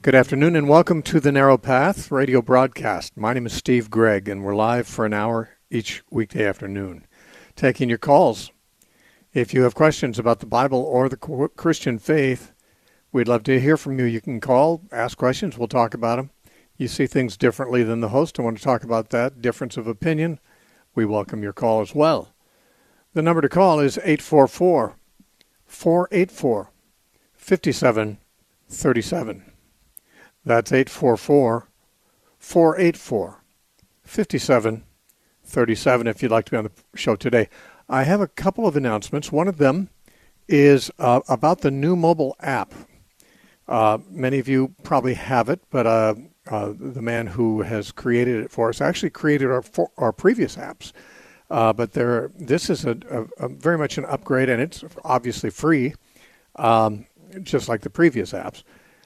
Good afternoon and welcome to the Narrow Path radio broadcast. My name is Steve Gregg and we're live for an hour each weekday afternoon, taking your calls. If you have questions about the Bible or the Christian faith, we'd love to hear from you. You can call, ask questions, we'll talk about them. You see things differently than the host. I want to talk about that difference of opinion. We welcome your call as well. The number to call is 844-484-5737. That's 844-484-5737 if you'd like to be on the show today. I have a couple of announcements. One of them is about the new mobile app. Many of you probably have it, but the man who has created it for us actually created our previous apps. But this is a very much an upgrade, and it's obviously free, just like the previous apps.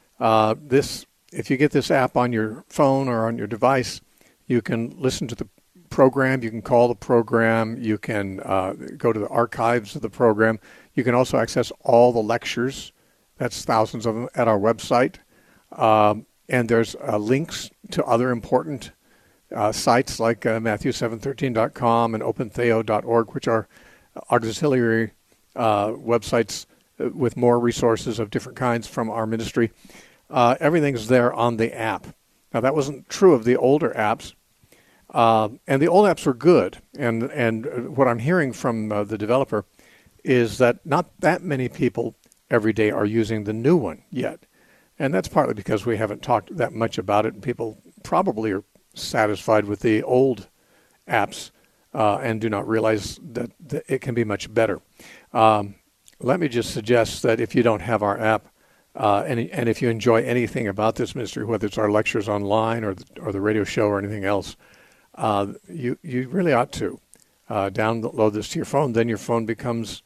If you get this app on your phone or on your device, you can listen to the program, you can call the program, you can go to the archives of the program. You can also access all the lectures, that's thousands of them, at our website. And there's links to other important sites like Matthew713.com and opentheo.org, which are auxiliary websites with more resources of different kinds from our ministry. Everything's there on the app. Now, that wasn't true of the older apps, and the old apps were good. And what I'm hearing from the developer is that not that many people every day are using the new one yet. And that's partly because we haven't talked that much about it, and people probably are satisfied with the old apps and do not realize that it can be much better. Let me just suggest that if you don't have our app, and if you enjoy anything about this ministry, whether it's our lectures online or the radio show or anything else, you really ought to download this to your phone. Then your phone becomes,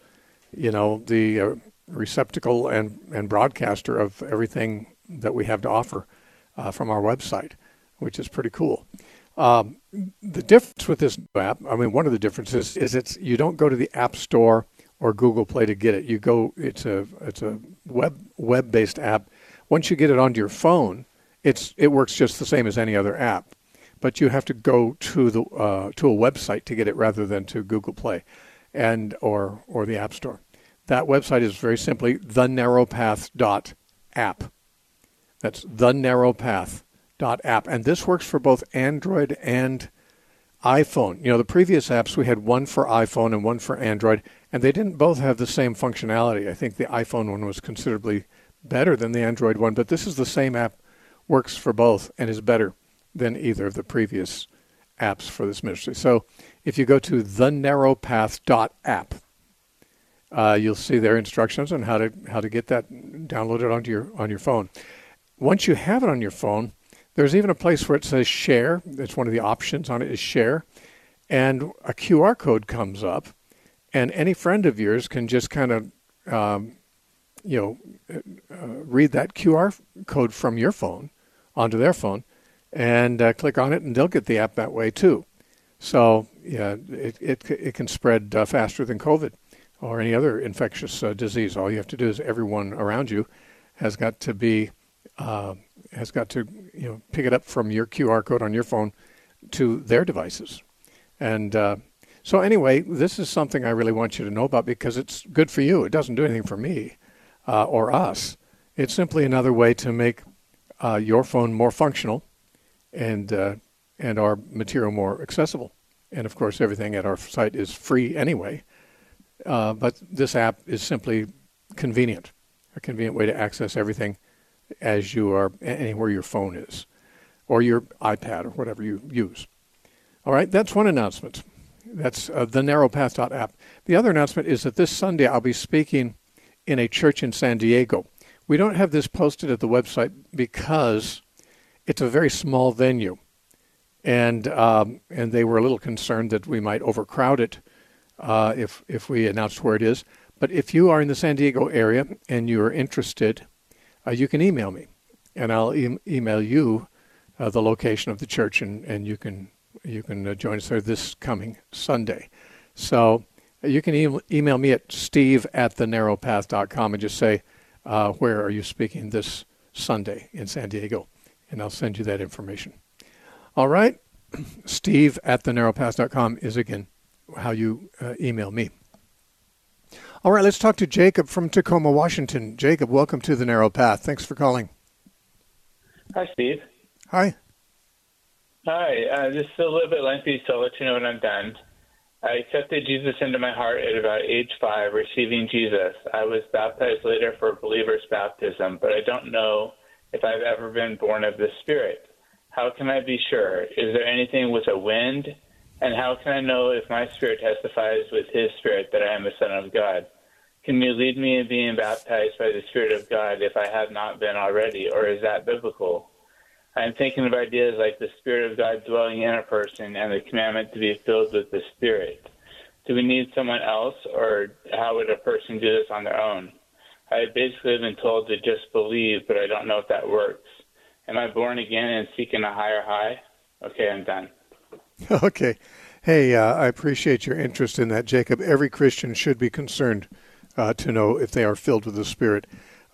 the receptacle and broadcaster of everything that we have to offer from our website, which is pretty cool. The difference with this app, one of the differences is you don't go to the App Store or Google Play to get it. It's a web-based app. Once you get it onto your phone, it works just the same as any other app, but you have to go to a website to get it rather than to Google Play or the App Store. That website is very simply thenarrowpath.app. That's thenarrowpath.app, and this works for both Android and iPhone. The previous apps, we had one for iPhone and one for Android, and they didn't both have the same functionality. I think the iPhone one was considerably better than the Android one, but this is the same app, works for both, and is better than either of the previous apps for this ministry. So if you go to thenarrowpath.app, you'll see their instructions on how to get that downloaded on your phone. Once you have it on your phone, there's even a place where it says share. It's one of the options on it is share. And a QR code comes up, and any friend of yours can just kind of, read that QR code from your phone onto their phone and click on it, and they'll get the app that way too. So yeah, it can spread faster than COVID or any other infectious disease. All you have to do is everyone around you has got to pick it up from your QR code on your phone to their devices. And so anyway, this is something I really want you to know about because it's good for you. It doesn't do anything for me or us. It's simply another way to make your phone more functional and our material more accessible. And of course, everything at our site is free anyway. But this app is simply convenient, a convenient way to access everything as you are anywhere your phone is, or your iPad, or whatever you use. All right, that's one announcement. That's thenarrowpath.app. The other announcement is that this Sunday I'll be speaking in a church in San Diego. We don't have this posted at the website because it's a very small venue, and they were a little concerned that we might overcrowd it if we announced where it is. But if you are in the San Diego area and you are interested, you can email me, and I'll email you the location of the church, and you can join us there this coming Sunday. So you can email me at steve@thenarrowpath.com and just say, where are you speaking this Sunday in San Diego, and I'll send you that information. All right, Steve at thenarrowpath.com is again how you email me. All right, let's talk to Jacob from Tacoma, Washington. Jacob, welcome to The Narrow Path. Thanks for calling. Hi, Steve. Hi. Hi. This is a little bit lengthy, so I'll let you know when I'm done. I accepted Jesus into my heart at about age 5, receiving Jesus. I was baptized later for believer's baptism, but I don't know if I've ever been born of the Spirit. How can I be sure? Is there anything with a wind? And how can I know if my spirit testifies with his spirit that I am a son of God? Can you lead me in being baptized by the Spirit of God if I have not been already, or is that biblical? I'm thinking of ideas like the Spirit of God dwelling in a person and the commandment to be filled with the Spirit. Do we need someone else, or how would a person do this on their own? I basically been told to just believe, but I don't know if that works. Am I born again and seeking a higher high? Okay, I'm done. Okay. Hey, I appreciate your interest in that, Jacob. Every Christian should be concerned to know if they are filled with the Spirit.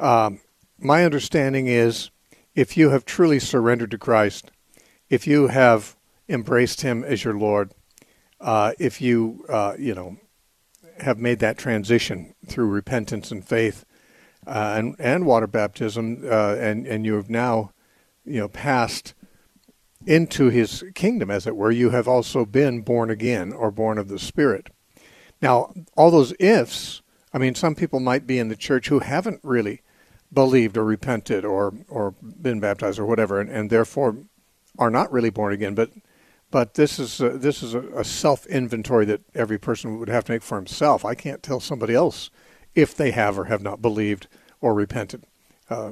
My understanding is if you have truly surrendered to Christ, if you have embraced him as your Lord, if you, have made that transition through repentance and faith and water baptism, and you have now, passed into his kingdom, as it were, you have also been born again or born of the Spirit. Now, all those ifs, some people might be in the church who haven't really believed or repented or been baptized or whatever, and therefore are not really born again. But this is a self-inventory that every person would have to make for himself. I can't tell somebody else if they have or have not believed or repented. But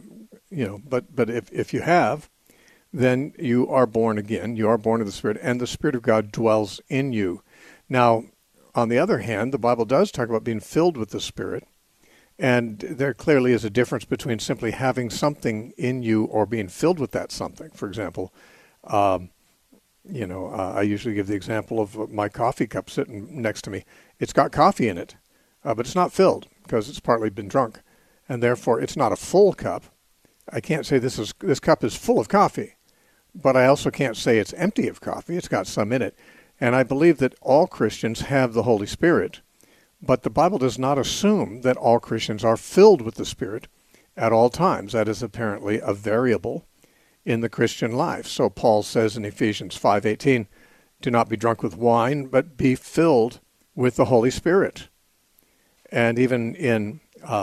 if you have, then you are born again. You are born of the Spirit, and the Spirit of God dwells in you. Now, on the other hand, the Bible does talk about being filled with the Spirit, and there clearly is a difference between simply having something in you or being filled with that something. For example, I usually give the example of my coffee cup sitting next to me. It's got coffee in it, but it's not filled because it's partly been drunk, and therefore it's not a full cup. I can't say this cup is full of coffee, but I also can't say it's empty of coffee. It's got some in it. And I believe that all Christians have the Holy Spirit, but the Bible does not assume that all Christians are filled with the Spirit at all times. That is apparently a variable in the Christian life. So Paul says in Ephesians 5:18, do not be drunk with wine, but be filled with the Holy Spirit. And even in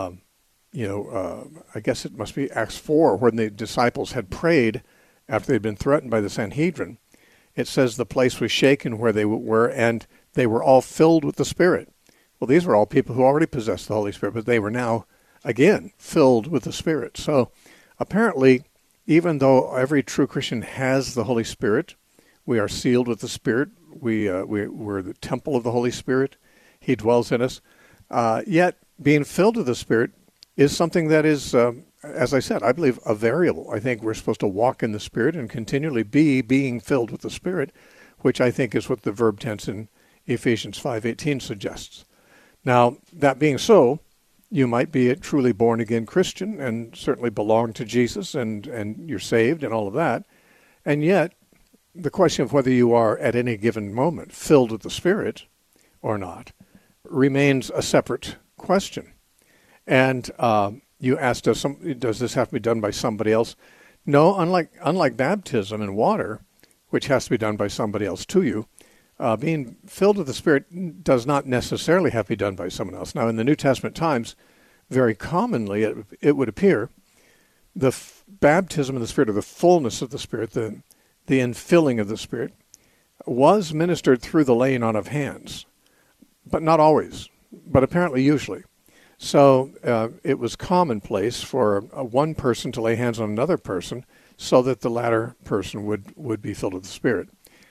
I guess it must be Acts 4, when the disciples had prayed after they'd been threatened by the Sanhedrin. It says the place was shaken where they were, and they were all filled with the Spirit. Well, these were all people who already possessed the Holy Spirit, but they were now, again, filled with the Spirit. So apparently, even though every true Christian has the Holy Spirit, we are sealed with the Spirit. We're the temple of the Holy Spirit. He dwells in us. Yet, being filled with the Spirit is something that is, as I said, I believe a variable. I think we're supposed to walk in the Spirit and continually be being filled with the Spirit, which I think is what the verb tense in Ephesians 5:18 suggests. Now, that being so, you might be a truly born-again Christian and certainly belong to Jesus and you're saved and all of that. And yet, the question of whether you are at any given moment filled with the Spirit or not remains a separate question. And you asked us, does this have to be done by somebody else? No, unlike baptism in water, which has to be done by somebody else to you, being filled with the Spirit does not necessarily have to be done by someone else. Now, in the New Testament times, very commonly it would appear the baptism of the Spirit, or the fullness of the Spirit, the infilling of the Spirit, was ministered through the laying on of hands, but not always, but apparently usually. So it was commonplace for one person to lay hands on another person so that the latter person would be filled with the Spirit.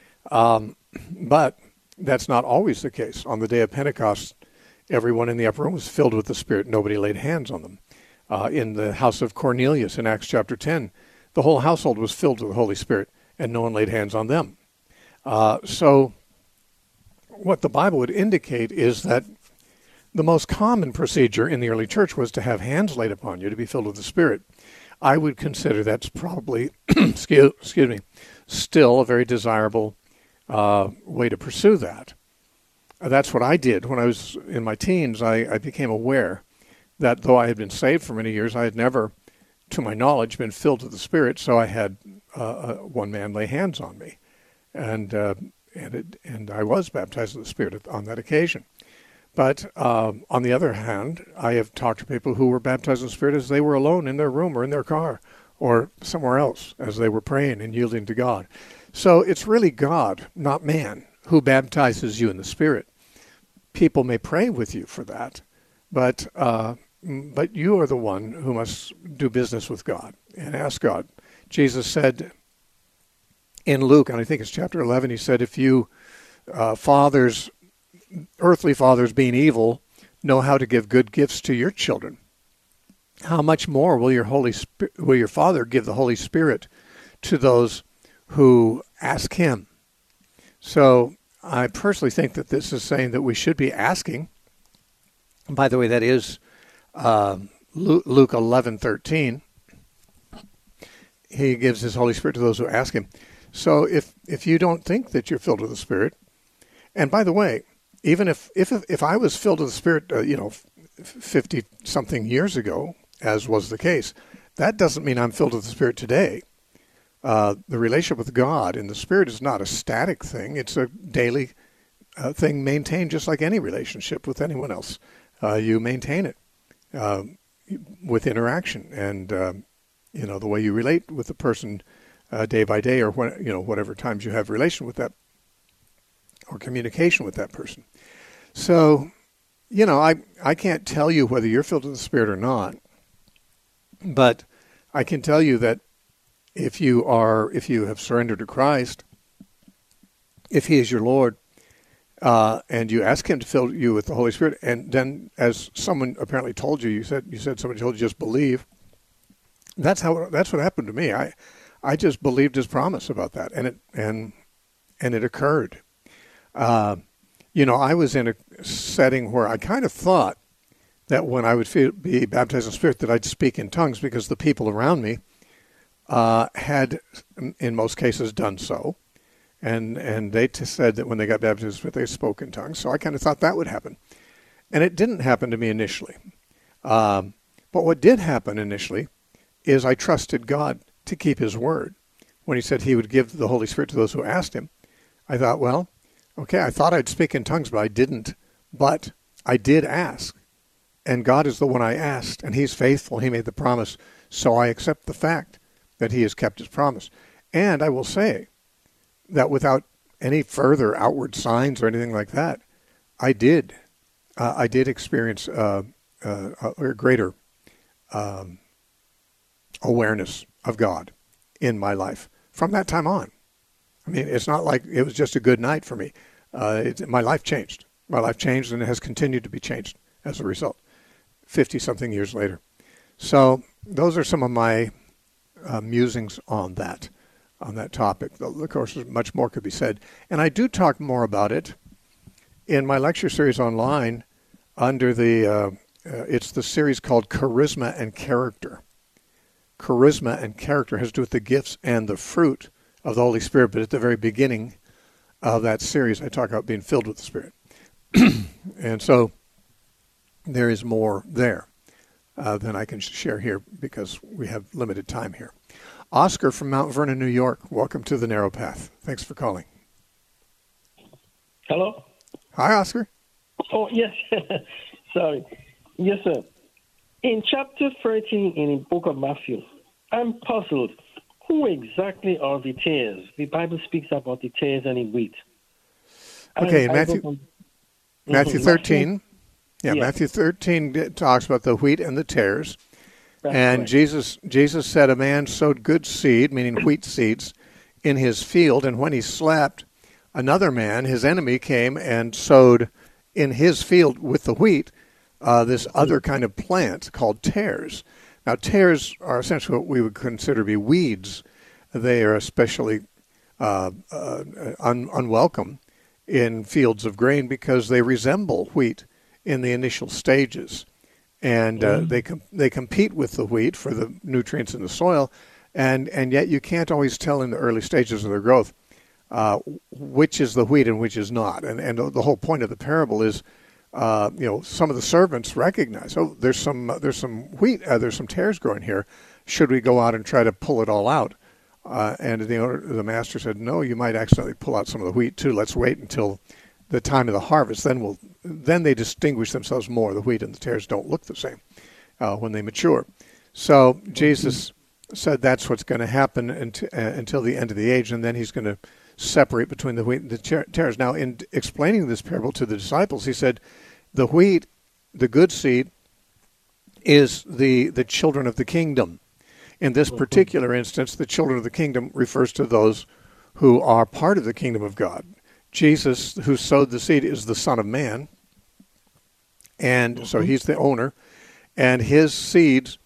But that's not always the case. On the day of Pentecost, everyone in the upper room was filled with the Spirit. Nobody laid hands on them. In the house of Cornelius in Acts chapter 10, the whole household was filled with the Holy Spirit, and no one laid hands on them. So what the Bible would indicate is that the most common procedure in the early church was to have hands laid upon you to be filled with the Spirit. I would consider that's probably, excuse me, still a very desirable way to pursue that. That's what I did when I was in my teens. I became aware that though I had been saved for many years, I had never, to my knowledge, been filled with the Spirit. So I had one man lay hands on me, and I was baptized with the Spirit on that occasion. But on the other hand, I have talked to people who were baptized in the Spirit as they were alone in their room or in their car or somewhere else as they were praying and yielding to God. So it's really God, not man, who baptizes you in the Spirit. People may pray with you for that, but you are the one who must do business with God and ask God. Jesus said in Luke, and I think it's chapter 11, he said, if you earthly fathers being evil know how to give good gifts to your children, how much more will your Father give the Holy Spirit to those who ask him? So I personally think that this is saying that we should be asking. By the way, that is Luke 11:13. He gives his Holy Spirit to those who ask him. So if you don't think that you're filled with the Spirit, and by the way, even if I was filled with the Spirit, 50-something years ago, as was the case, that doesn't mean I'm filled with the Spirit today. The relationship with God in the Spirit is not a static thing. It's a daily thing maintained just like any relationship with anyone else. You maintain it with interaction and, the way you relate with the person day by day or whatever times you have relation with that or communication with that person. So, I can't tell you whether you're filled with the Spirit or not, but I can tell you that if you have surrendered to Christ, if he is your Lord, and you ask him to fill you with the Holy Spirit, and then as someone apparently told you, you said somebody told you just believe. That's what happened to me. I just believed his promise about that, and it occurred. I was in a setting where I kind of thought that when I would be baptized in the Spirit that I'd speak in tongues because the people around me had, in most cases, done so. And they said that when they got baptized in the Spirit, they spoke in tongues. So I kind of thought that would happen. And it didn't happen to me initially. But what did happen initially is I trusted God to keep his word. When he said he would give the Holy Spirit to those who asked him, I thought, well, okay, I thought I'd speak in tongues, but I didn't. But I did ask. And God is the one I asked, and he's faithful. He made the promise. So I accept the fact that he has kept his promise. And I will say that without any further outward signs or anything like that, I did experience a greater awareness of God in my life from that time on. I mean, it's not like it was just a good night for me. My life changed. My life changed, and it has continued to be changed as a result, 50-something years later. So those are some of my musings on that topic. Of course, much more could be said. And I do talk more about it in my lecture series online under it's the series called Charisma and Character. Charisma and character has to do with the gifts and the fruit of the Holy Spirit, but at the very beginning of that series, I talk about being filled with the Spirit. And so there is more there than I can share here because we have limited time here. Oscar from Mount Vernon, New York, welcome to the Narrow Path. Thanks for calling. Hello? Hi, Oscar. Oh, yes. Sorry. Yes, sir. In chapter 13 in the book of Matthew, I'm puzzled. Who exactly are the tares? The Bible speaks about the tares and the wheat. Okay, Matthew 13. Yeah, Matthew 13 talks about the wheat and the tares. That's and correct. Jesus said a man sowed good seed, meaning wheat seeds, in his field, and when he slept, another man, his enemy, came and sowed in his field with the wheat this other kind of plant called tares. Now, tares are essentially what we would consider to be weeds. They are especially unwelcome in fields of grain because they resemble wheat in the initial stages. and they compete with the wheat for the nutrients in the soil, and yet you can't always tell in the early stages of their growth which is the wheat and which is not. And the whole point of the parable is, some of the servants recognize, oh, there's some wheat, there's some tares growing here. Should we go out and try to pull it all out? And the master said, no, you might accidentally pull out some of the wheat too. Let's wait until the time of the harvest. Then they distinguish themselves more. The wheat and the tares don't look the same when they mature. So Jesus said that's what's going to happen until the end of the age, and then he's going to separate between the wheat and the tares. Now, in explaining this parable to the disciples, he said, the wheat, the good seed, is the children of the kingdom. In this particular instance, the children of the kingdom refers to those who are part of the kingdom of God. Jesus, who sowed the seed, is the Son of Man, and so he's the owner, and his seeds,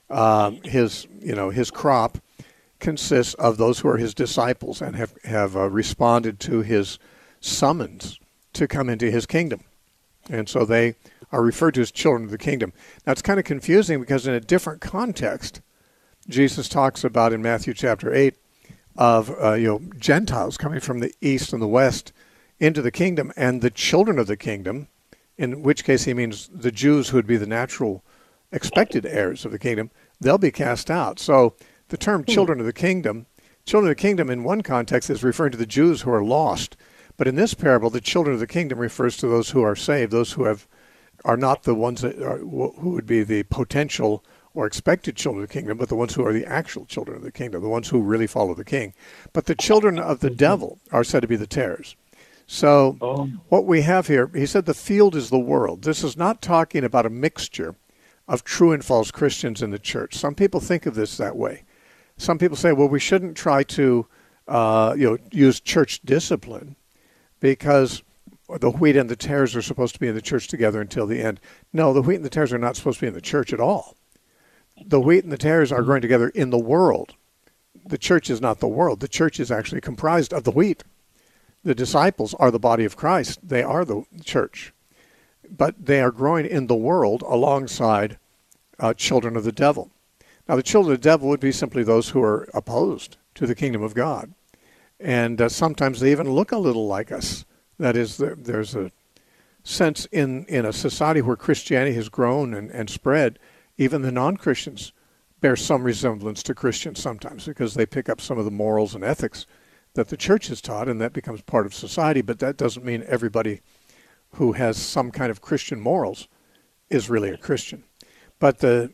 his crop, consists of those who are his disciples and have responded to his summons to come into his kingdom. And so they are referred to as children of the kingdom. Now, it's kind of confusing because in a different context, Jesus talks about in Matthew chapter 8 of Gentiles coming from the east and the west into the kingdom, and the children of the kingdom, in which case he means the Jews who would be the natural expected heirs of the kingdom, they'll be cast out. So the term children of the kingdom in one context is referring to the Jews who are lost. But in this parable, the children of the kingdom refers to those who are saved, those who are not the ones who would be the potential or expected children of the kingdom, but the ones who are the actual children of the kingdom, the ones who really follow the king. But the children of the devil are said to be the tares. So what we have here, he said the field is the world. This is not talking about a mixture of true and false Christians in the church. Some people think of this that way. Some people say, well, we shouldn't try to use church discipline because the wheat and the tares are supposed to be in the church together until the end. No, the wheat and the tares are not supposed to be in the church at all. The wheat and the tares are growing together in the world. The church is not the world. The church is actually comprised of the wheat. The disciples are the body of Christ. They are the church. But they are growing in the world alongside children of the devil. Now, the children of the devil would be simply those who are opposed to the kingdom of God. And sometimes they even look a little like us. That is, there's a sense in a society where Christianity has grown and spread, even the non-Christians bear some resemblance to Christians sometimes because they pick up some of the morals and ethics that the church has taught, and that becomes part of society. But that doesn't mean everybody who has some kind of Christian morals is really a Christian. But the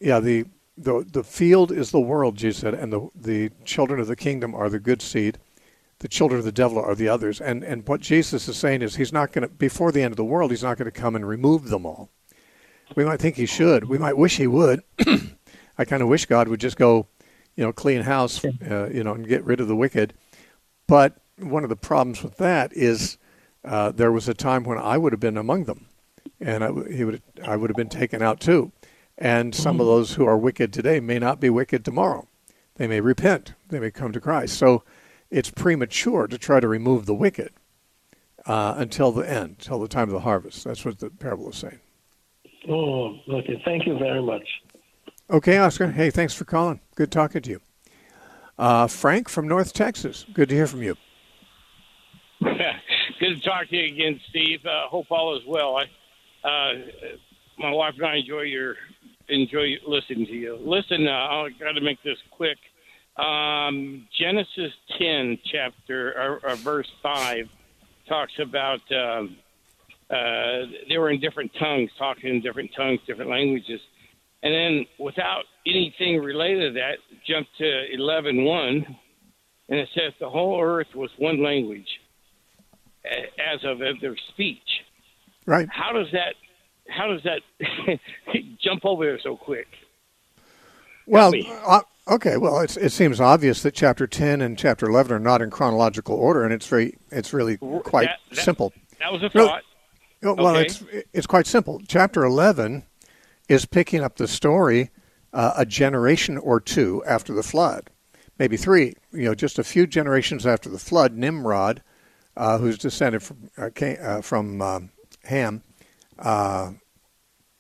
field is the world, Jesus said, and the children of the kingdom are the good seed. The children of the devil are the others. And what Jesus is saying is he's not going to, before the end of the world, he's not going to come and remove them all. We might think he should. We might wish he would. I kind of wish God would just go, clean house, and get rid of the wicked. But one of the problems with that is there was a time when I would have been among them, and I would have been taken out too. And some of those who are wicked today may not be wicked tomorrow. They may repent. They may come to Christ. So it's premature to try to remove the wicked until the end, until the time of the harvest. That's what the parable is saying. Oh, okay. Thank you very much. Okay, Oscar. Hey, thanks for calling. Good talking to you. Frank from North Texas. Good to hear from you. Good to talk to you again, Steve. Hope all is well. My wife and I enjoy listening to you. Listen, I'll got to make this quick. Genesis 10, verse 5, talks about they were in different tongues, talking in different tongues, different languages. And then without anything related to that, jump to 11:1, and it says the whole earth was one language as of their speech. Right. How does that jump over there so quick? Well, okay. Well, it seems obvious that chapter 10 and chapter 11 are not in chronological order, and it's really quite simple. That was a thought. Well, okay. It's quite simple. Chapter 11 is picking up the story a generation or two after the flood, maybe three. Just a few generations after the flood, Nimrod, who's descended from Ham,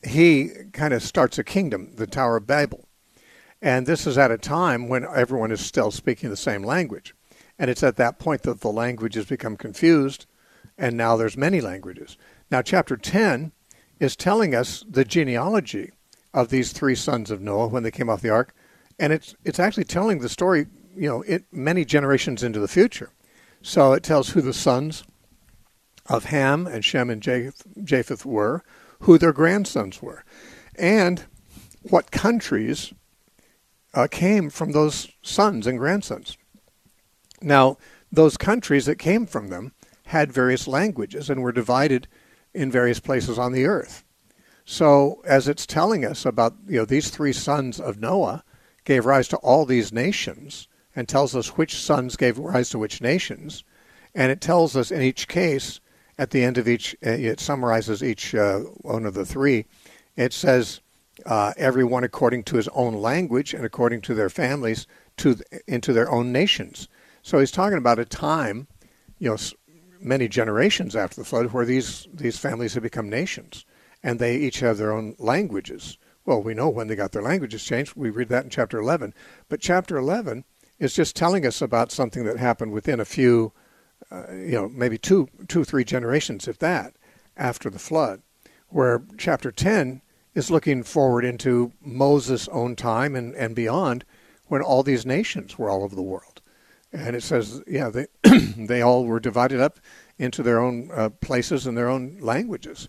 he kind of starts a kingdom, the Tower of Babel. And this is at a time when everyone is still speaking the same language. And it's at that point that the languages become confused, and now there's many languages. Now, chapter 10 is telling us the genealogy of these three sons of Noah when they came off the ark. And it's actually telling the story, many generations into the future. So it tells who the sons of Ham and Shem and Japheth were, who their grandsons were, and what countries came from those sons and grandsons. Now, those countries that came from them had various languages and were divided in various places on the earth. So as it's telling us about, these three sons of Noah gave rise to all these nations, and tells us which sons gave rise to which nations, and it tells us in each case, at the end of each, it summarizes each one of the three. It says, everyone according to his own language and according to their families into their own nations. So he's talking about a time, many generations after the flood, where these families have become nations, and they each have their own languages. Well, we know when they got their languages changed. We read that in chapter 11. But chapter 11 is just telling us about something that happened within a few, maybe two, 3 generations, if that, after the flood, where chapter 10 is looking forward into Moses' own time and beyond, when all these nations were all over the world. And it says, they they all were divided up into their own places and their own languages.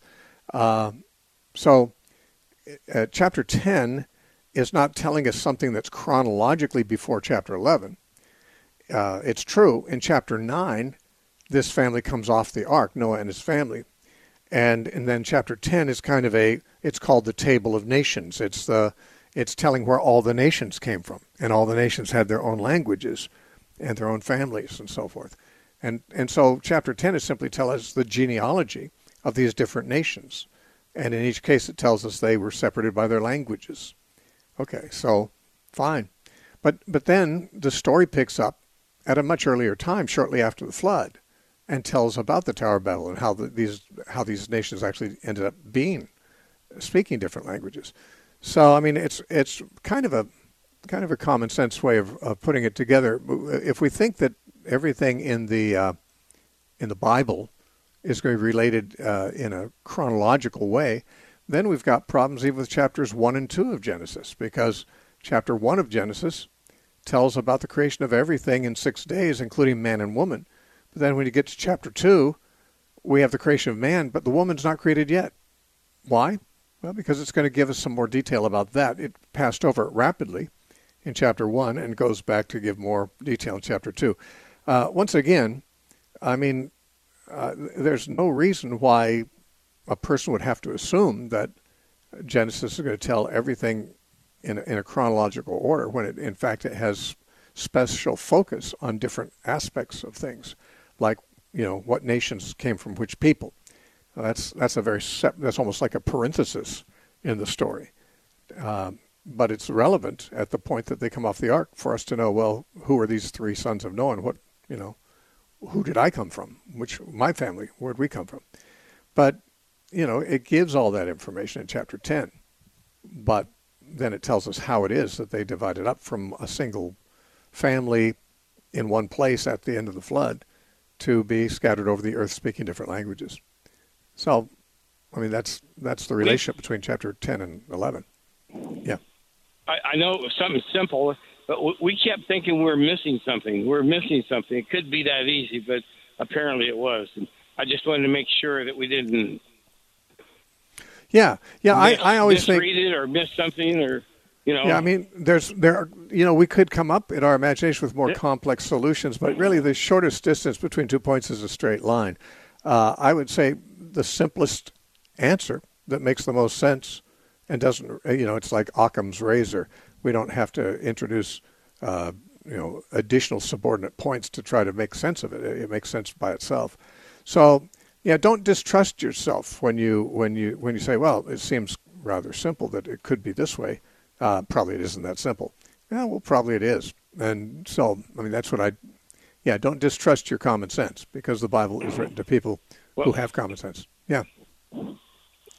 So chapter 10 is not telling us something that's chronologically before chapter 11. It's true, in chapter 9, this family comes off the ark, Noah and his family. And then chapter 10 is kind of it's called the Table of Nations. It's telling where all the nations came from. And all the nations had their own languages and their own families and so forth. And so chapter 10 is simply telling us the genealogy of these different nations. And in each case it tells us they were separated by their languages. Okay, so fine. But then the story picks up at a much earlier time, shortly after the flood, and tells about the Tower of Babel and how these nations actually ended up speaking different languages. So I mean, it's kind of a common sense way of putting it together. If we think that everything in the Bible is going to be related in a chronological way, then we've got problems even with chapters 1 and 2 of Genesis, because chapter 1 of Genesis tells about the creation of everything in 6 days, including man and woman. But then when you get to chapter 2, we have the creation of man, but the woman's not created yet. Why? Well, because it's going to give us some more detail about that. It passed over it rapidly in chapter 1 and goes back to give more detail in chapter 2. Once again, I mean, there's no reason why a person would have to assume that Genesis is going to tell everything in a chronological order when in fact it has special focus on different aspects of things, like what nations came from which people. That's almost like a parenthesis in the story, but it's relevant at the point that they come off the ark for us to know, well, who are these three sons of Noah, and what who did I come from? My family, where'd we come from? But, it gives all that information in chapter 10. But then it tells us how it is that they divided up from a single family in one place at the end of the flood to be scattered over the earth speaking different languages. So, I mean, that's the relationship between chapter 10 and 11. Yeah. I know it was something simple, but we kept thinking we were missing something. It could be that easy, but apparently it was. And I just wanted to make sure that we didn't. Yeah. I always think misread it or miss something, or Yeah, I mean, we could come up in our imagination with more complex solutions, but really the shortest distance between 2 points is a straight line. I would say the simplest answer that makes the most sense and doesn't, it's like Occam's razor. We don't have to introduce, additional subordinate points to try to make sense of it. It makes sense by itself. So, don't distrust yourself when you say, well, it seems rather simple that it could be this way. Probably it isn't that simple. Yeah, well, probably it is. And so, I mean, that's what don't distrust your common sense, because the Bible is written to people who have common sense. Yeah.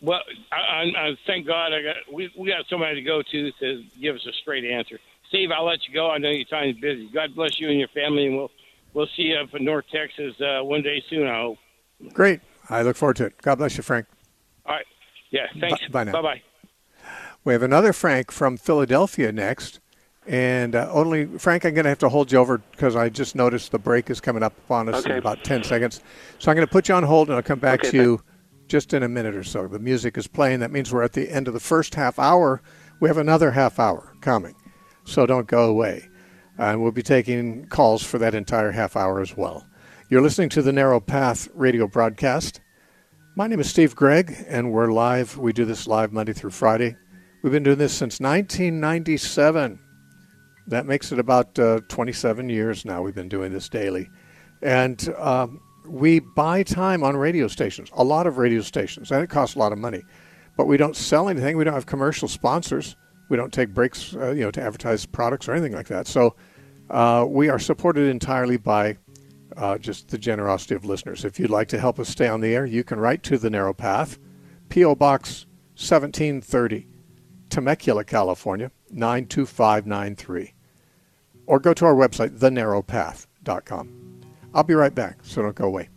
Well, I thank God we got somebody to go to give us a straight answer. Steve, I'll let you go. I know your time's busy. God bless you and your family, and we'll see you up in North Texas one day soon, I hope. Great. I look forward to it. God bless you, Frank. All right. Yeah, thanks. Bye now. Bye-bye. We have another Frank from Philadelphia next. And Frank, I'm going to have to hold you over because I just noticed the break is coming up upon us in about 10 seconds. So I'm going to put you on hold, and I'll come back to you just in a minute or so. The music is playing. That means we're at the end of the first half hour. We have another half hour coming, so don't go away. And we'll be taking calls for that entire half hour as well. You're listening to the Narrow Path radio broadcast. My name is Steve Gregg, and we're live. We do this live Monday through Friday. We've been doing this since 1997. That makes it about 27 years now we've been doing this daily. And we buy time on radio stations, a lot of radio stations, and it costs a lot of money. But we don't sell anything. We don't have commercial sponsors. We don't take breaks to advertise products or anything like that. So we are supported entirely by just the generosity of listeners. If you'd like to help us stay on the air, you can write to The Narrow Path, P.O. Box 1730, Temecula, California, 92593. Or go to our website, thenarrowpath.com. I'll be right back, so don't go away.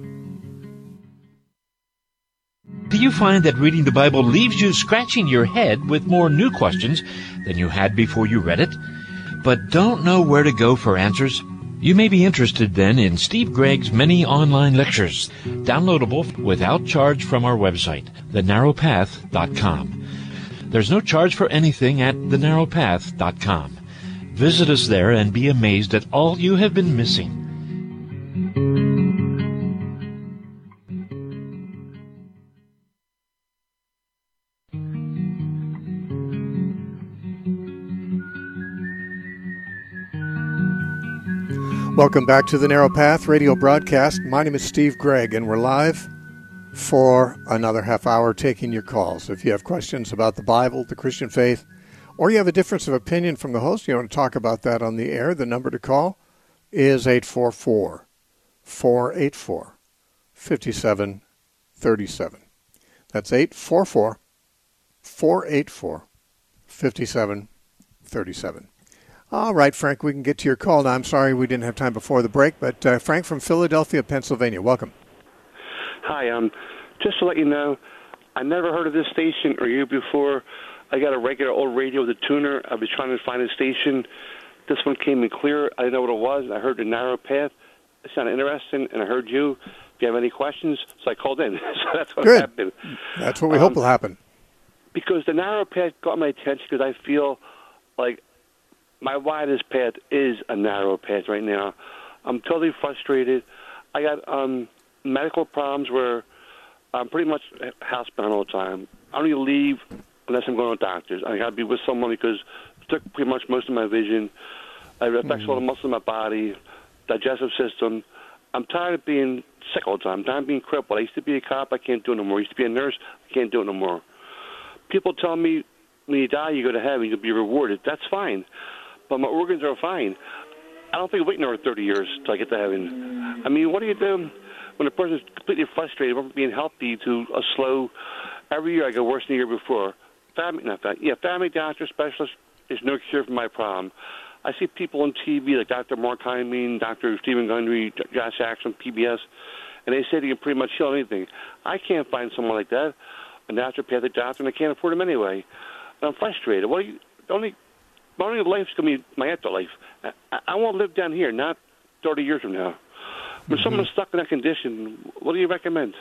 Do you find that reading the Bible leaves you scratching your head with more new questions than you had before you read it, but don't know where to go for answers? You may be interested then in Steve Gregg's many online lectures, downloadable without charge from our website, thenarrowpath.com. There's no charge for anything at thenarrowpath.com. Visit us there and be amazed at all you have been missing. Welcome back to the Narrow Path radio broadcast. My name is Steve Gregg, and we're live for another half hour taking your calls. If you have questions about the Bible, the Christian faith, or you have a difference of opinion from the host, you want to talk about that on the air, the number to call is 844-484-5737. That's 844-484-5737. All right, Frank, we can get to your call now. I'm sorry we didn't have time before the break, but Frank from Philadelphia, Pennsylvania, welcome. Hi, just to let you know, I never heard of this station or you before. I got a regular old radio with a tuner. I was trying to find a station. This one came in clear. I didn't know what it was. I heard the Narrow Path. It sounded interesting, and I heard you. If you have any questions, so I called in. So that's what happened. That's what we hope will happen. Because the Narrow Path got my attention because I feel like my widest path is a narrow path right now. I'm totally frustrated. I got medical problems where I'm pretty much housebound all the time. I don't even leave unless I'm going to doctors. I got to be with someone because it took pretty much most of my vision. It affects all the muscles in my body, digestive system. I'm tired of being sick all the time. I'm tired of being crippled. I used to be a cop. I can't do it no more. I used to be a nurse. I can't do it no more. People tell me when you die, you go to heaven, you'll be rewarded. That's fine. But my organs are fine. I don't think waiting over 30 years till I get to heaven. I mean, what do you do when a person's completely frustrated from being healthy to a slow? Every year I go worse than the year before. Family doctor specialist is no cure for my problem. I see people on TV like Dr. Mark Hyman, Dr. Stephen Gundry, Josh Jackson, PBS, and they say they can pretty much heal anything. I can't find someone like that, a naturopathic doctor, and I can't afford them anyway. And I'm frustrated. My only life's going to be my afterlife. I won't live down here, not 30 years from now. When someone's stuck in that condition, what do you recommend?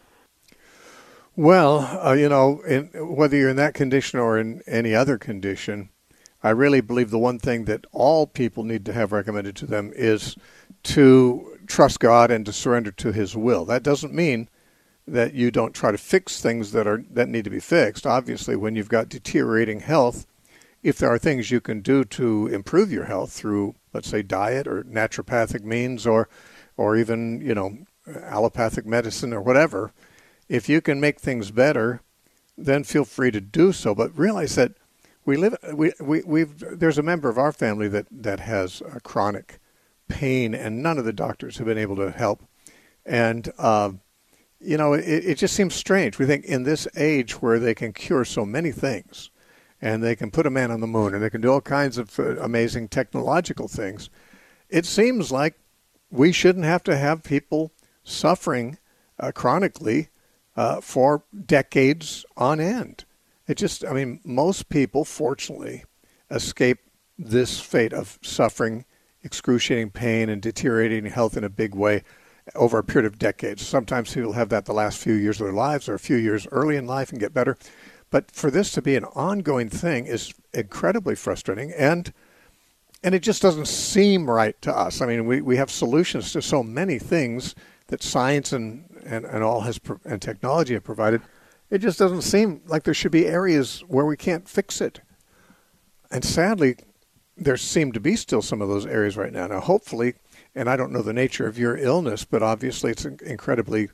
Well, whether you're in that condition or in any other condition, I really believe the one thing that all people need to have recommended to them is to trust God and to surrender to His will. That doesn't mean that you don't try to fix things that need to be fixed. Obviously, when you've got deteriorating health, if there are things you can do to improve your health through, let's say, diet or naturopathic means or even, allopathic medicine or whatever, if you can make things better, then feel free to do so. But realize that there's a member of our family that has a chronic pain, and none of the doctors have been able to help. And it just seems strange. We think in this age where they can cure so many things, and they can put a man on the moon, and they can do all kinds of amazing technological things, it seems like we shouldn't have to have people suffering chronically for decades on end. Most people, fortunately, escape this fate of suffering, excruciating pain, and deteriorating health in a big way over a period of decades. Sometimes people have that the last few years of their lives or a few years early in life and get better. But for this to be an ongoing thing is incredibly frustrating, and it just doesn't seem right to us. I mean, we have solutions to so many things that science and all and technology have provided. It just doesn't seem like there should be areas where we can't fix it. And sadly, there seem to be still some of those areas right now. Now, hopefully, and I don't know the nature of your illness, but obviously it's incredibly,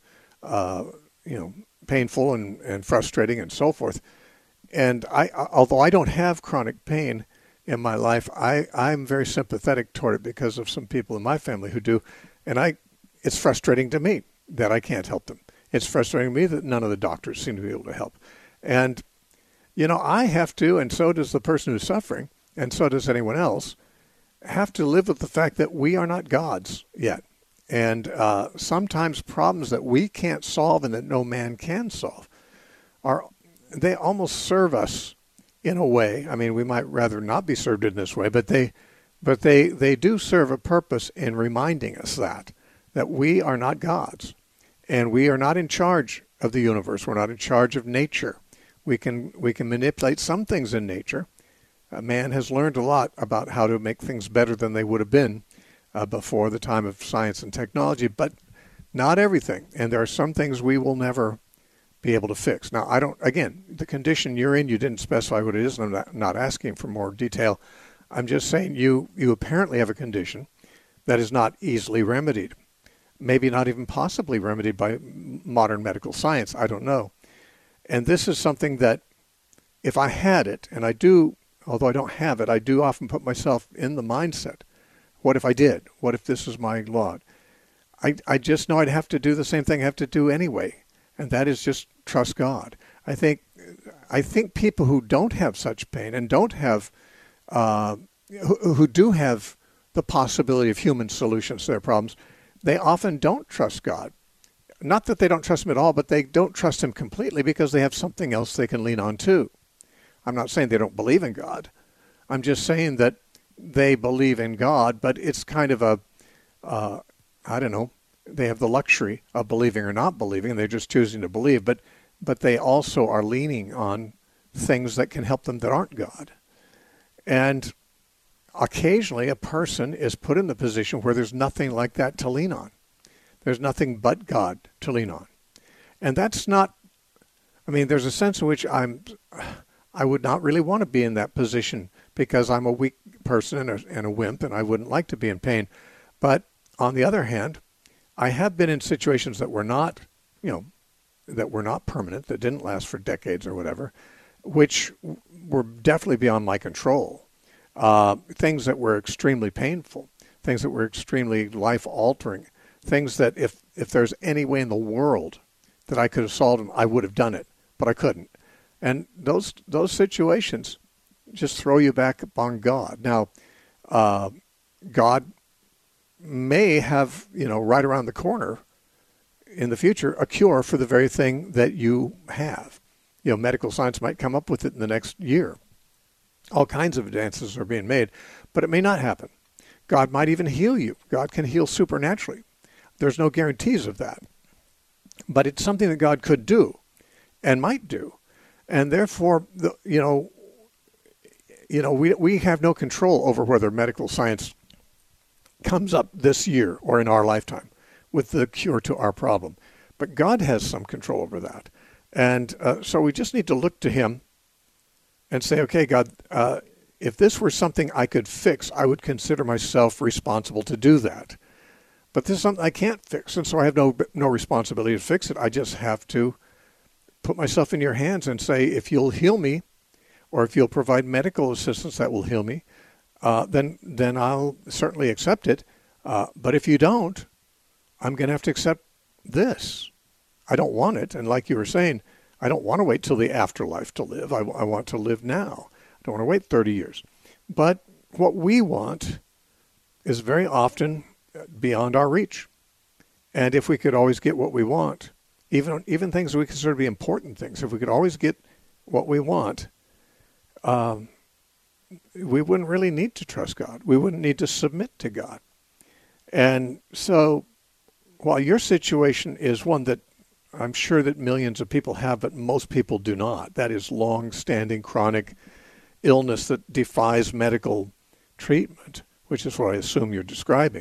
painful and frustrating and so forth. And although I don't have chronic pain in my life, I'm very sympathetic toward it because of some people in my family who do. And it's frustrating to me that I can't help them. It's frustrating to me that none of the doctors seem to be able to help. And, I have to, and so does the person who's suffering, and so does anyone else, have to live with the fact that we are not gods yet. And sometimes problems that we can't solve and that no man can solve they almost serve us in a way. I mean, we might rather not be served in this way, but they do serve a purpose in reminding us that we are not gods, and we are not in charge of the universe. We're not in charge of nature. We can manipulate some things in nature. Man has learned a lot about how to make things better than they would have been before the time of science and technology, but not everything. And there are some things we will never be able to fix. Now, again, the condition you're in, you didn't specify what it is, and I'm not asking for more detail. I'm just saying you apparently have a condition that is not easily remedied, maybe not even possibly remedied by modern medical science. I don't know. And this is something that if I had it, and I do, although I don't have it, I do often put myself in the mindset, what if I did? What if this is my lot? I just know I'd have to do the same thing I have to do anyway, and that is just trust God. I think people who don't have such pain and don't have, who do have the possibility of human solutions to their problems, they often don't trust God. Not that they don't trust Him at all, but they don't trust Him completely because they have something else they can lean on too. I'm not saying they don't believe in God. I'm just saying that they believe in God, but it's kind of they have the luxury of believing or not believing, and they're just choosing to believe, but they also are leaning on things that can help them that aren't God. And occasionally a person is put in the position where there's nothing like that to lean on. There's nothing but God to lean on. And that's not, there's a sense in which I would not really want to be in that position because I'm a weak person and a wimp, and I wouldn't like to be in pain. But on the other hand, I have been in situations that were not, that were not permanent, that didn't last for decades or whatever, which were definitely beyond my control. Things that were extremely painful, things that were extremely life-altering, things that if there's any way in the world that I could have solved them, I would have done it, but I couldn't. And those situations just throw you back upon God. Now, God may have, right around the corner in the future, a cure for the very thing that you have. Medical science might come up with it in the next year. All kinds of advances are being made, but it may not happen. God might even heal you. God can heal supernaturally. There's no guarantees of that. But it's something that God could do and might do. And therefore, we have no control over whether medical science comes up this year or in our lifetime with the cure to our problem. But God has some control over that. And so we just need to look to Him and say, okay, God, if this were something I could fix, I would consider myself responsible to do that. But this is something I can't fix, and so I have no responsibility to fix it. I just have to put myself in your hands and say, if you'll heal me, or if you'll provide medical assistance that will heal me, then I'll certainly accept it. But if you don't, I'm going to have to accept this. I don't want it. And like you were saying, I don't want to wait till the afterlife to live. I want to live now. I don't want to wait 30 years. But what we want is very often beyond our reach. And if we could always get what we want, even things we consider to be important things, if we could always get what we want, we wouldn't really need to trust God. We wouldn't need to submit to God. And so while your situation is one that I'm sure that millions of people have, but most people do not, that is long-standing chronic illness that defies medical treatment, which is what I assume you're describing.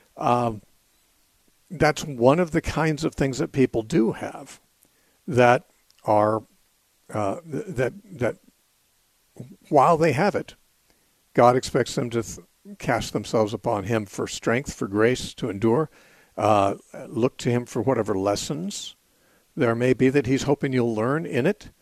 That's one of the kinds of things that people do have that are that while they have it, God expects them to cast themselves upon Him for strength, for grace to endure, look to Him for whatever lessons there may be that He's hoping you'll learn in it.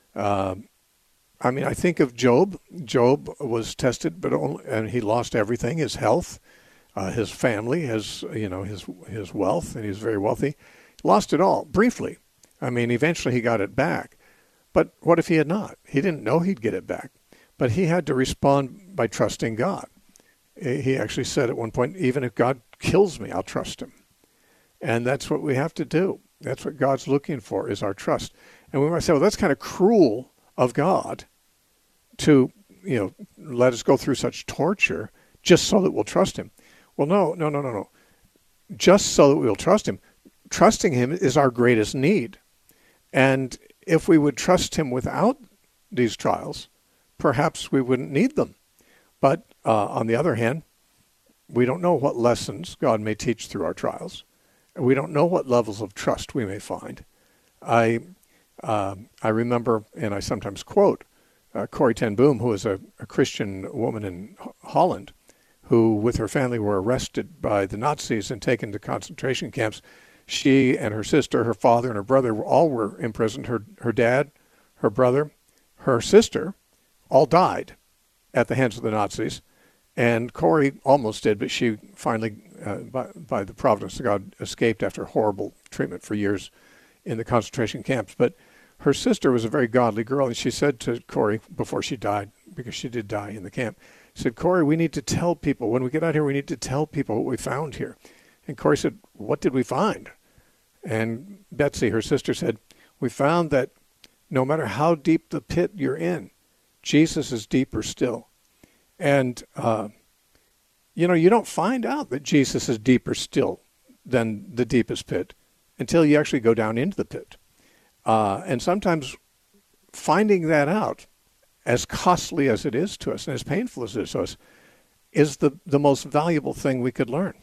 I think of Job. Job was tested, and he lost everything: his health, his family, his wealth, and he was very wealthy. He lost it all briefly. Eventually he got it back. But what if he had not? He didn't know he'd get it back. But he had to respond by trusting God. He actually said at one point, even if God kills me, I'll trust Him. And that's what we have to do. That's what God's looking for, is our trust. And we might say, well, that's kind of cruel of God to, let us go through such torture just so that we'll trust Him. Well, no. Just so that we'll trust Him. Trusting Him is our greatest need. And if we would trust Him without these trials, perhaps we wouldn't need them. But on the other hand, we don't know what lessons God may teach through our trials. We don't know what levels of trust we may find. I remember, and I sometimes quote, Corrie ten Boom, who is a Christian woman in Holland, who with her family were arrested by the Nazis and taken to concentration camps. She and her sister, her father, and her brother all were imprisoned. Her dad, her brother, her sister all died at the hands of the Nazis. And Corrie almost did, but she finally, by the providence of God, escaped after horrible treatment for years in the concentration camps. But her sister was a very godly girl, and she said to Corrie before she died, because she did die in the camp, she said, Corrie, we need to tell people, when we get out here, we need to tell people what we found here. And Corrie said, what did we find? And Betsy, her sister, said, we found that no matter how deep the pit you're in, Jesus is deeper still. And, you don't find out that Jesus is deeper still than the deepest pit until you actually go down into the pit. And sometimes finding that out, as costly as it is to us and as painful as it is to us, is the most valuable thing we could learn.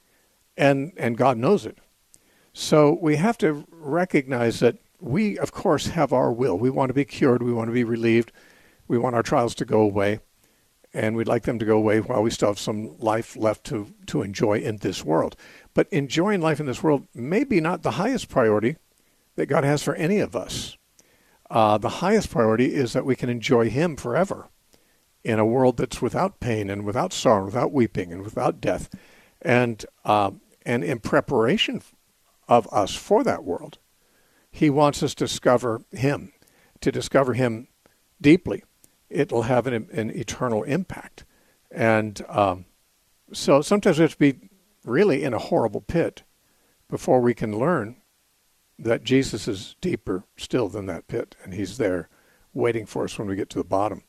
And God knows it. So we have to recognize that we, of course, have our will. We want to be cured. We want to be relieved. We want our trials to go away. And we'd like them to go away while we still have some life left to enjoy in this world. But enjoying life in this world may be not the highest priority that God has for any of us. The highest priority is that we can enjoy Him forever in a world that's without pain and without sorrow, without weeping and without death. And in preparation of us for that world, He wants us to discover Him deeply. It will have an eternal impact. And so sometimes we have to be really in a horrible pit before we can learn that Jesus is deeper still than that pit, and He's there waiting for us when we get to the bottom.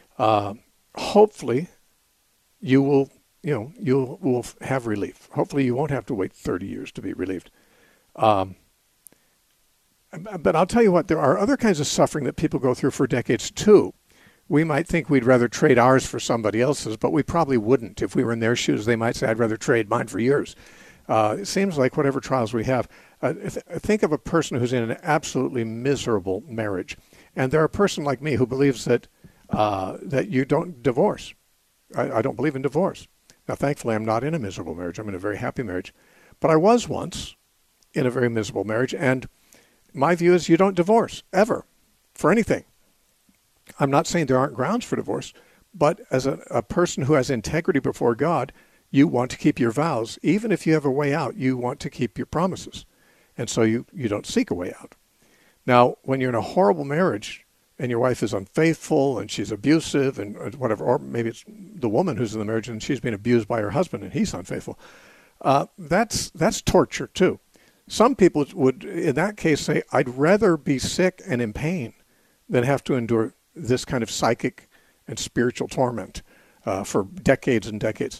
Hopefully, you will have relief. Hopefully, you won't have to wait 30 years to be relieved. But I'll tell you what, there are other kinds of suffering that people go through for decades too. We might think we'd rather trade ours for somebody else's, but we probably wouldn't. If we were in their shoes, they might say, I'd rather trade mine for yours. It seems like whatever trials we have, think of a person who's in an absolutely miserable marriage. And they're a person like me who believes that you don't divorce. I don't believe in divorce. Now, thankfully, I'm not in a miserable marriage. I'm in a very happy marriage. But I was once in a very miserable marriage, and my view is you don't divorce, ever, for anything. I'm not saying there aren't grounds for divorce, but as a person who has integrity before God, you want to keep your vows. Even if you have a way out, you want to keep your promises. And so you don't seek a way out. Now, when you're in a horrible marriage and your wife is unfaithful and she's abusive and whatever, or maybe it's the woman who's in the marriage and she's being abused by her husband and he's unfaithful, that's torture too. Some people would, in that case, say, I'd rather be sick and in pain than have to endure this kind of psychic and spiritual torment for decades and decades.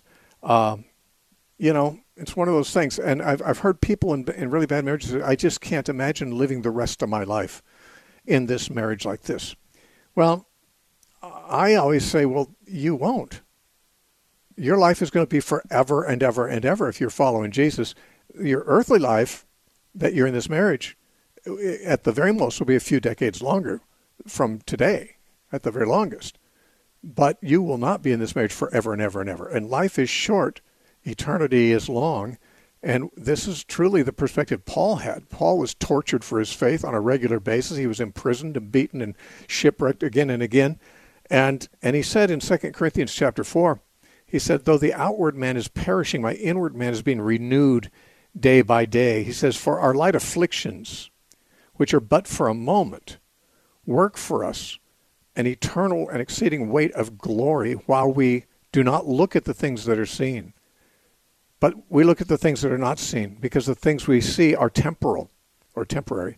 It's one of those things. And I've heard people in really bad marriages say, I just can't imagine living the rest of my life in this marriage like this. Well, I always say, well, you won't. Your life is going to be forever and ever and ever if you're following Jesus. Your earthly life that you're in this marriage, at the very most, will be a few decades longer from today, at the very longest. But you will not be in this marriage forever and ever and ever. And life is short. Eternity is long. And this is truly the perspective Paul had. Paul was tortured for his faith on a regular basis. He was imprisoned and beaten and shipwrecked again and again. And he said in 2 Corinthians chapter 4, he said, though the outward man is perishing, my inward man is being renewed day by day. He says, for our light afflictions, which are but for a moment, work for us an eternal and exceeding weight of glory, while we do not look at the things that are seen, but we look at the things that are not seen, because the things we see are temporal or temporary,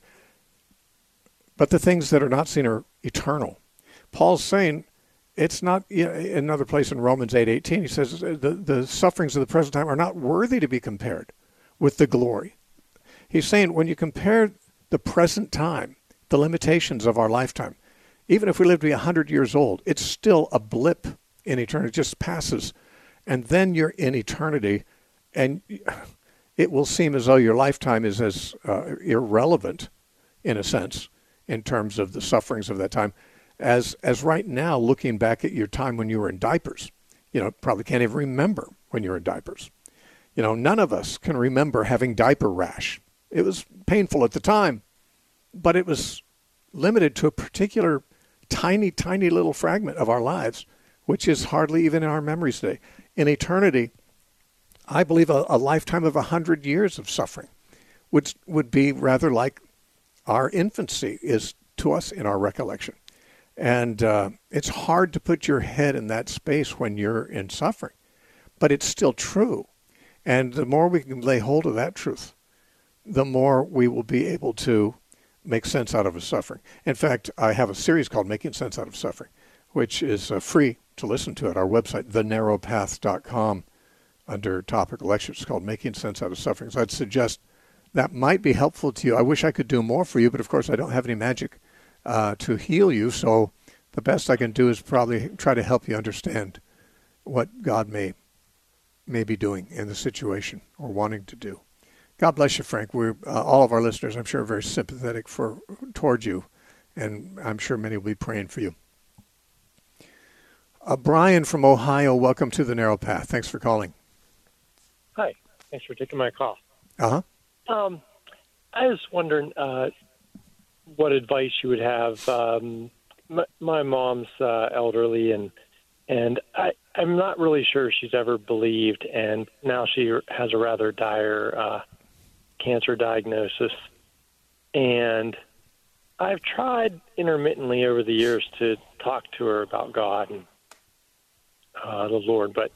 but the things that are not seen are eternal. Paul's saying, it's not, another place in Romans 8:18, he says, the sufferings of the present time are not worthy to be compared with the glory. He's saying when you compare the present time, the limitations of our lifetime, even if we live to be 100 years old, it's still a blip in eternity. It just passes. And then you're in eternity, and it will seem as though your lifetime is as irrelevant, in a sense, in terms of the sufferings of that time, as right now, looking back at your time when you were in diapers. Probably can't even remember when you were in diapers. None of us can remember having diaper rash. It was painful at the time, but it was limited to a particular tiny, tiny little fragment of our lives, which is hardly even in our memories today. In eternity, I believe a lifetime of 100 years of suffering would be rather like our infancy is to us in our recollection. And it's hard to put your head in that space when you're in suffering, but it's still true. And the more we can lay hold of that truth, the more we will be able to make sense out of a suffering. In fact, I have a series called Making Sense Out of Suffering, which is free to listen to at our website, thenarrowpath.com, under topical lectures. It's called Making Sense Out of Suffering. So I'd suggest that might be helpful to you. I wish I could do more for you, but of course I don't have any magic to heal you. So the best I can do is probably try to help you understand what God may be doing in the situation or wanting to do. God bless you, Frank. We're all of our listeners, I'm sure, are very sympathetic towards you, and I'm sure many will be praying for you. Brian from Ohio, welcome to the Narrow Path. Thanks for calling. Hi. Thanks for taking my call. Uh-huh. I was wondering what advice you would have. My mom's elderly, and I'm not really sure she's ever believed, and now she has a rather dire cancer diagnosis. And I've tried intermittently over the years to talk to her about God and the Lord, but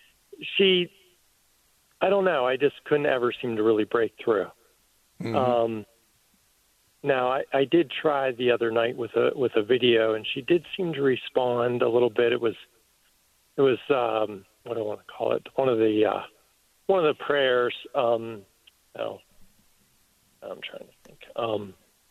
I don't know, I just couldn't ever seem to really break through. Mm-hmm. Now, I did try the other night with a video, and she did seem to respond a little bit. It was what do I want to call it? One of the prayers. I'm trying to think.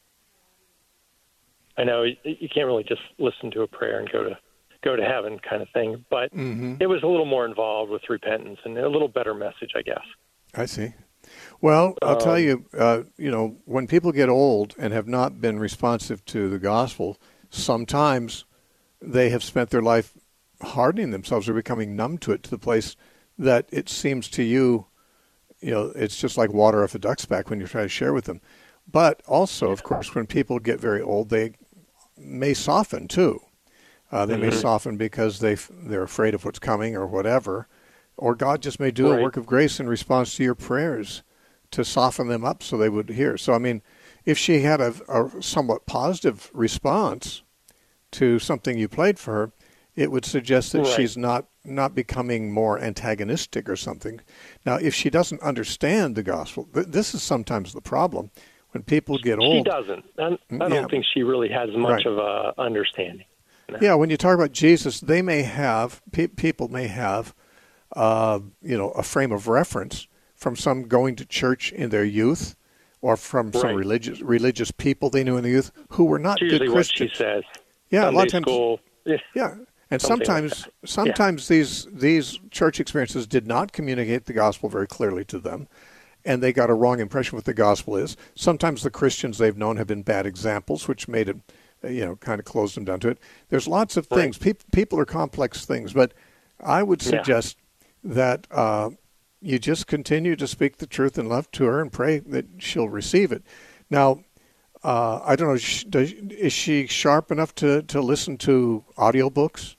I know you can't really just listen to a prayer and go to heaven kind of thing, but It was a little more involved with repentance and a little better message, I guess. I see. Well, I'll tell you, when people get old and have not been responsive to the gospel, sometimes they have spent their life hardening themselves or becoming numb to it, to the place that it seems to you, it's just like water off a duck's back when you try to share with them. But also, of course, when people get very old, they may soften too. They may soften because they're afraid of what's coming or whatever. Or God just may do a work of grace in response to your prayers to soften them up so they would hear. So, I mean, if she had a somewhat positive response to something you played for her, it would suggest that she's not becoming more antagonistic or something. Now, if she doesn't understand the gospel, this is sometimes the problem. When people get old... She doesn't. I don't think she really has much of a understanding. No. Yeah, when you talk about Jesus, they may have, people may have, a frame of reference from some going to church in their youth, or from some religious people they knew in the youth who were not good Christians. What she says. Yeah, Sunday a lot of times. School. Yeah, and sometimes these church experiences did not communicate the gospel very clearly to them, and they got a wrong impression of what the gospel is. Sometimes the Christians they've known have been bad examples, which made it, kind of closed them down to it. There's lots of things. People are complex things, but I would suggest that you just continue to speak the truth in love to her and pray that she'll receive it. Now, I don't know, is she sharp enough to listen to audiobooks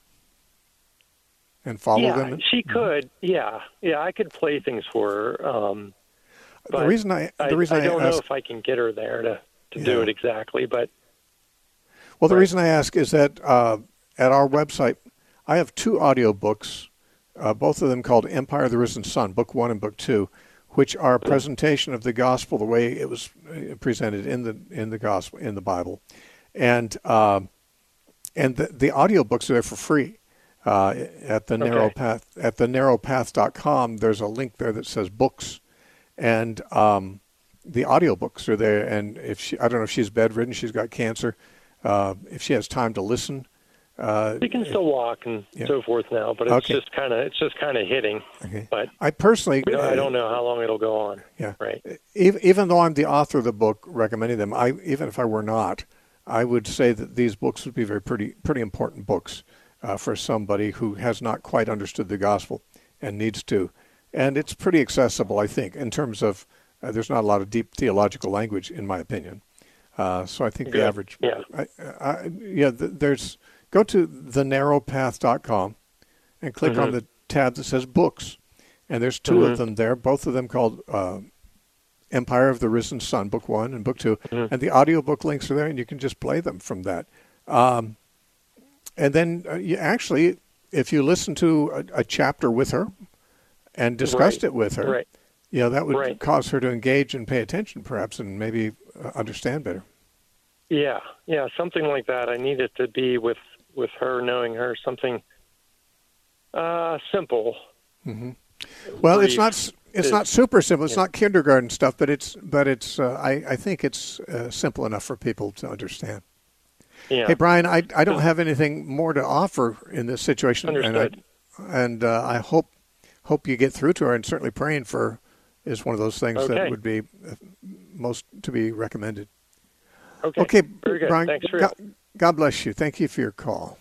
and follow them? She could. Yeah, I could play things for her. But the reason I don't know if I can get her there to do it exactly. But the reason I ask is that at our website, I have 2 audiobooks, both of them called Empire of the Risen Sun, Book 1 and Book 2, which are a presentation of the gospel the way it was presented in the gospel in the Bible, and the audiobooks are there for free at the Narrow Path at the narrowpath.com. There's a link there that says books, and the audiobooks are there. And I don't know if she's bedridden, she's got cancer. If she has time to listen. She can still walk and so forth now, but it's just kind of hitting. Okay. But I personally, I don't know how long it'll go on. Yeah. Right. Even though I'm the author of the book recommending them, even if I were not, I would say that these books would be pretty important books for somebody who has not quite understood the gospel and needs to. And it's pretty accessible, I think, in terms of there's not a lot of deep theological language, in my opinion. So I think the average, there's. Go to thenarrowpath.com and click on the tab that says books. And there's 2 of them there, both of them called Empire of the Risen Sun, Book 1 and Book 2. And the audiobook links are there, and you can just play them from that. And then if you listen to a chapter with her and discussed it with her, that would cause her to engage and pay attention perhaps and maybe understand better. Yeah, something like that. I need it to be with her, knowing her, something simple. Mm-hmm. Well, it's not super simple. It's not kindergarten stuff, but it's. I think it's simple enough for people to understand. Yeah. Hey, Brian, I don't have anything more to offer in this situation, Understood. and I hope you get through to her. And certainly praying for her is one of those things that would be most to be recommended. Okay, very good. Brian, Thanks for God bless you. Thank you for your call.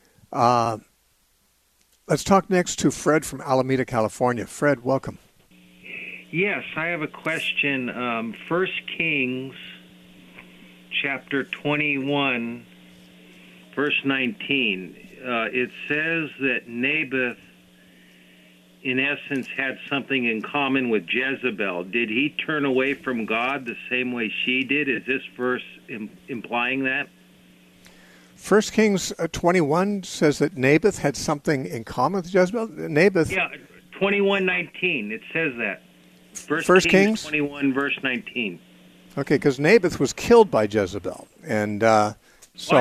Let's talk next to Fred from Alameda, California. Fred, welcome. Yes, I have a question. 1 Kings chapter 21, verse 19. It says that Naboth, in essence, had something in common with Jezebel. Did he turn away from God the same way she did? Is this verse implying that? 1 Kings 21 says that Naboth had something in common with Jezebel. Naboth. Yeah, 21:19. It says that. 1 Kings 21, verse 19. Okay, because Naboth was killed by Jezebel, and so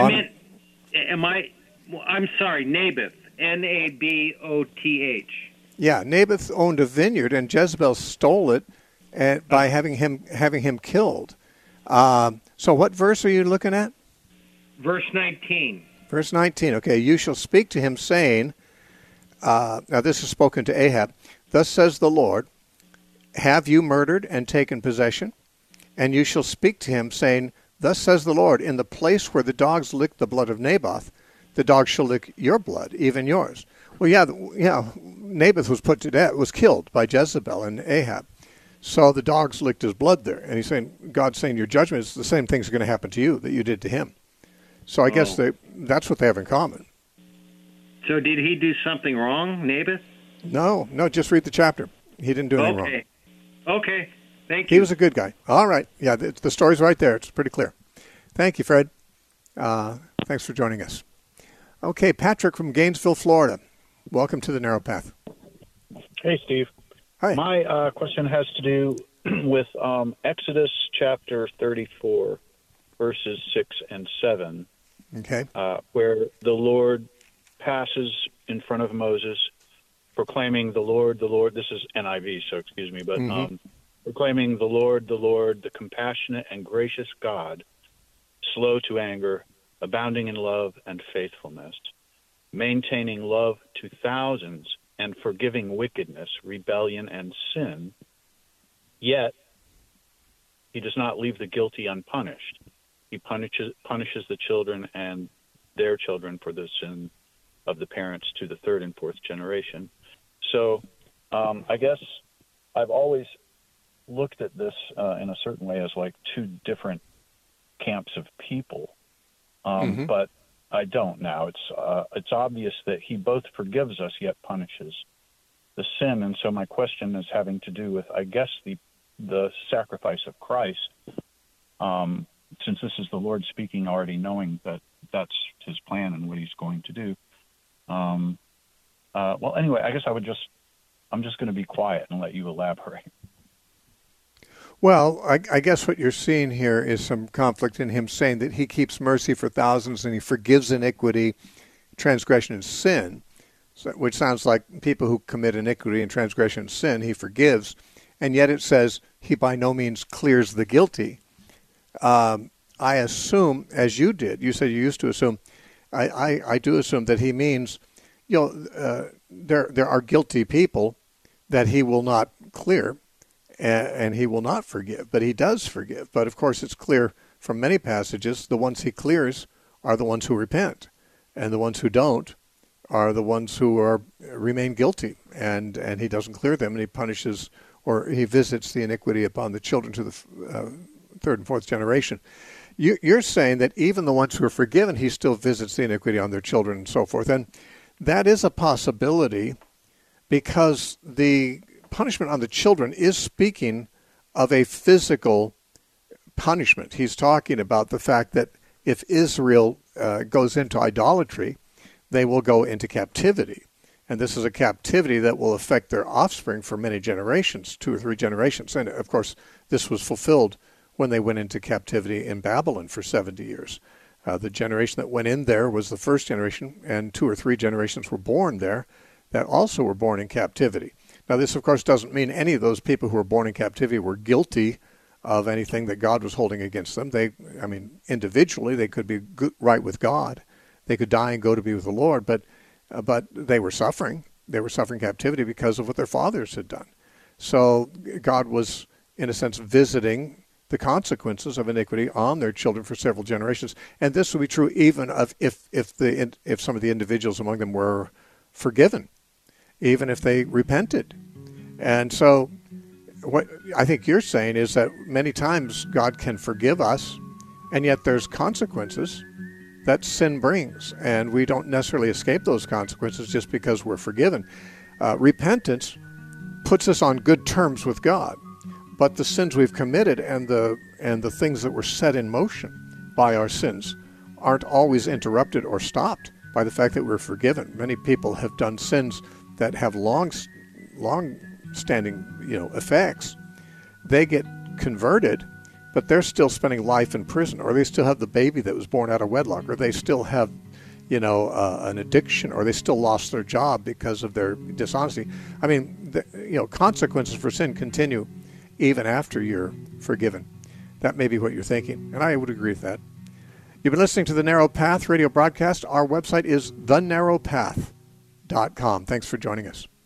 I'm sorry, Naboth, Naboth. Yeah, Naboth owned a vineyard, and Jezebel stole it, by having him killed. So, what verse are you looking at? Verse 19. Verse 19. Okay, you shall speak to him, saying, now this is spoken to Ahab. Thus says the Lord, have you murdered and taken possession? And you shall speak to him, saying, thus says the Lord, in the place where the dogs licked the blood of Naboth, the dogs shall lick your blood, even yours. Well, Naboth was put to death, was killed by Jezebel and Ahab. So the dogs licked his blood there. And God's saying your judgment is the same things are going to happen to you that you did to him. So I guess that's what they have in common. So did he do something wrong, Naboth? No, just read the chapter. He didn't do anything wrong. Okay. Thank you. He was a good guy. All right. Yeah, the story's right there. It's pretty clear. Thank you, Fred. Thanks for joining us. Okay, Patrick from Gainesville, Florida. Welcome to the Narrow Path. Hey, Steve. Hi. My question has to do with Exodus chapter 34, verses 6 and 7, Okay. where the Lord passes in front of Moses, proclaiming the Lord, this is NIV, so excuse me, but proclaiming the Lord, the compassionate and gracious God, slow to anger, abounding in love and faithfulness, maintaining love to thousands, and forgiving wickedness, rebellion, and sin. Yet, he does not leave the guilty unpunished. He punishes the children and their children for the sin of the parents to the third and fourth generation. So I guess I've always looked at this in a certain way as like two different camps of people, but I don't now. It's obvious that he both forgives us yet punishes the sin, and so my question is having to do with, I guess, the sacrifice of Christ. Since this is the Lord speaking, already knowing that that's his plan and what he's going to do. Well, anyway, I guess I'm just going to be quiet and let you elaborate. Well, I guess what you're seeing here is some conflict in him saying that he keeps mercy for thousands and he forgives iniquity, transgression, and sin, which sounds like people who commit iniquity and transgression and sin, he forgives, and yet it says he by no means clears the guilty. I assume, as you did, you said you used to assume, I do assume that he means, there are guilty people that he will not clear, and he will not forgive, but he does forgive. But of course, it's clear from many passages, the ones he clears are the ones who repent, and the ones who don't are the ones who remain guilty, and he doesn't clear them, and he punishes or he visits the iniquity upon the children to the third and fourth generation. You're saying that even the ones who are forgiven, he still visits the iniquity on their children and so forth, and that is a possibility because the punishment on the children is speaking of a physical punishment. He's talking about the fact that if Israel goes into idolatry, they will go into captivity. And this is a captivity that will affect their offspring for many generations, 2 or 3 generations. And of course, this was fulfilled when they went into captivity in Babylon for 70 years. The generation that went in there was the first generation, and 2 or 3 generations were born there that also were born in captivity. Now, this, of course, doesn't mean any of those people who were born in captivity were guilty of anything that God was holding against them. Individually, they could be right with God. They could die and go to be with the Lord, but they were suffering. They were suffering captivity because of what their fathers had done. So God was, in a sense, visiting the consequences of iniquity on their children for several generations. And this would be true even of if some of the individuals among them were forgiven, even if they repented. And so what I think you're saying is that many times God can forgive us, and yet there's consequences that sin brings, and we don't necessarily escape those consequences just because we're forgiven. Repentance puts us on good terms with God, but the sins we've committed and the things that were set in motion by our sins aren't always interrupted or stopped by the fact that we're forgiven. Many people have done sins that have long-standing, effects. They get converted, but they're still spending life in prison, or they still have the baby that was born out of wedlock, or they still have, an addiction, or they still lost their job because of their dishonesty. Consequences for sin continue even after you're forgiven. That may be what you're thinking, and I would agree with that. You've been listening to the Narrow Path radio broadcast. Our website is thenarrowpath.com. Thanks for joining us.